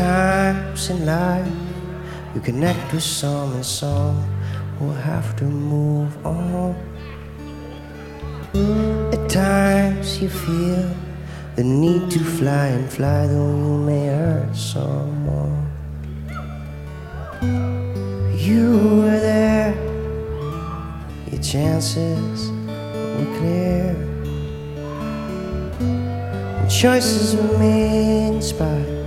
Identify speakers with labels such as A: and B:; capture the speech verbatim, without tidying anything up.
A: times in life you connect with some and some will have to move on. At times you feel the need to fly and fly, though you may hurt someone. You were there, your chances were clear, and choices were made in spite